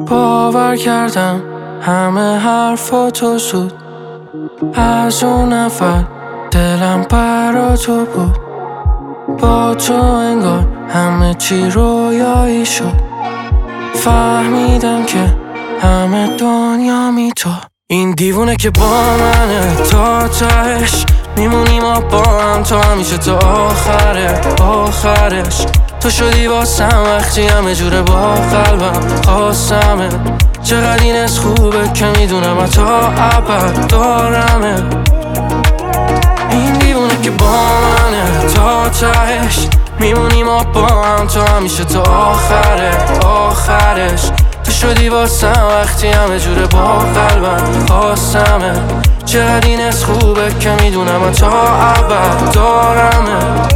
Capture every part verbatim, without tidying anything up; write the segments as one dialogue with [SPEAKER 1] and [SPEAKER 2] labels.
[SPEAKER 1] باور کردم همه حرفاتو زود، از اون اول دلم برا تو بود. با تو انگار همه چی رویایی شد، فهمیدم که همه دنیا می تو. این دیوونه که با منه تا تهش، میمونیم ما با هم تا همیشه تا آخره آخرش. تو شدی واسم وقتی همه جوره با قلبم خواستمه. چقدر این از خوبه که میدونم تا ابد دارمه. این دیوونه که با منه تا تهش، میمونیم ما با هم تا همیشه تا آخره آخرش. تو شدی واسم وقتی همه جوره با قلبم خواستمه. چقدر این از خوبه که میدونم تا ابد دارمه.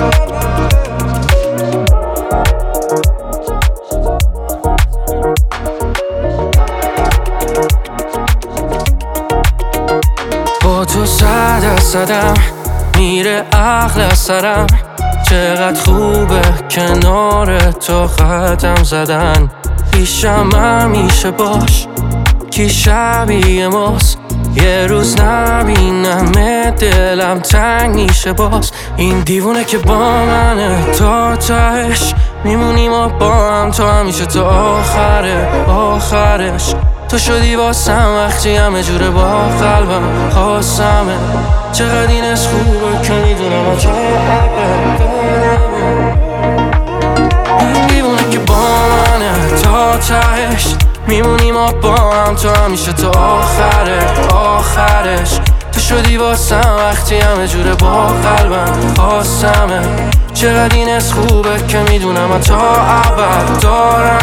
[SPEAKER 1] با تو صد از صدم میره عقل از سرم. چقدر خوبه کنار تو قدم زدن. پیشم همیشه باش کی شبیه ماست. یه روز نبینم دلم تنگ میشه باز. این دیوونه که با منه تا تهش، میمونیم ما با هم تا همیشه تا آخره آخرش. تو شدی واسم وقتی همه جوره با قلبم خواستمه. چقدر این از خوبه که میدونم تا ابد دارمه. این دیوونه که با منه تا تهش، میمونیم ما با هم تا همیشه تا آخره آخرش. تو شدی واسم وقتی همه جوره با قلبم خواستمه. چقدر این از خوبه که میدونم تا ابد دارم.